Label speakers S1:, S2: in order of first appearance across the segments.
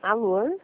S1: Alô?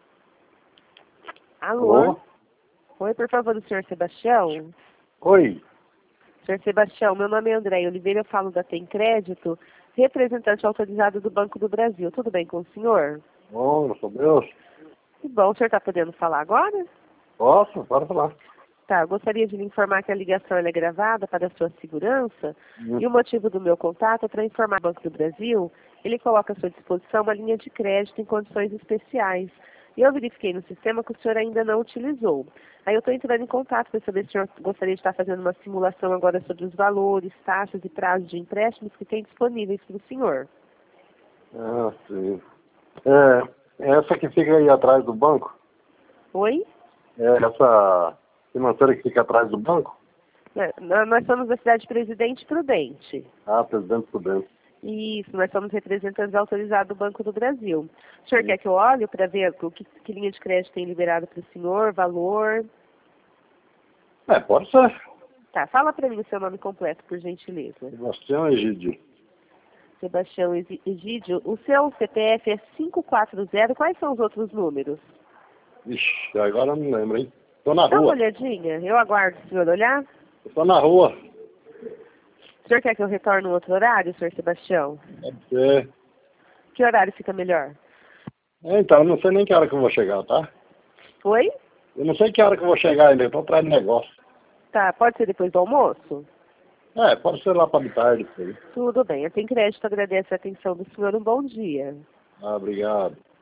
S1: Alô?
S2: Alô?
S1: Oi, por favor, o senhor Sebastião?
S2: Oi.
S1: Senhor Sebastião, meu nome é André Oliveira, eu falo da Tem Crédito, representante autorizado do Banco do Brasil. Tudo bem com o senhor?
S2: Bom, graças a Deus.
S1: Que bom, o senhor está podendo falar agora?
S2: Posso? Pode falar.
S1: Tá, eu gostaria de lhe informar que a ligação ela é gravada para a sua segurança
S2: Hum.
S1: e o motivo do meu contato é para informar o Banco do Brasil, ele coloca à sua disposição uma linha de crédito em condições especiais. E eu verifiquei no sistema que o senhor ainda não utilizou. Aí eu estou entrando em contato para saber se o senhor gostaria de estar fazendo uma simulação agora sobre os valores, taxas e prazos de empréstimos que tem disponíveis para o senhor.
S2: Ah, sim. Essa que fica aí atrás do banco?
S1: Oi?
S2: Essa financeira que fica atrás do banco?
S1: Nós somos da cidade de Presidente Prudente.
S2: Ah, Presidente Prudente.
S1: Isso, nós somos representantes autorizados do Banco do Brasil. O senhor quer que eu olhe para ver que linha de crédito tem liberado para o senhor, valor?
S2: Pode ser.
S1: Tá, fala para mim o seu nome completo, por gentileza.
S2: Sebastião Egídio.
S1: Sebastião Egídio, o seu CPF é 540, quais são os outros números?
S2: Ixi, agora eu não lembro, hein? Tô na
S1: Dá uma
S2: rua.
S1: olhadinha, eu aguardo o senhor olhar.
S2: Eu tô na rua.
S1: O senhor quer que eu retorne no outro horário, senhor Sebastião?
S2: Pode ser.
S1: Que horário fica melhor?
S2: Então, eu não sei nem que hora que eu vou chegar, tá?
S1: Oi?
S2: Eu não sei que hora que eu vou chegar ainda, eu tô atrás do negócio.
S1: Tá, pode ser depois do almoço?
S2: Pode ser lá para de tarde. Por aí.
S1: Tudo bem, eu tenho crédito, agradeço a atenção do senhor, um bom dia.
S2: Ah, obrigado.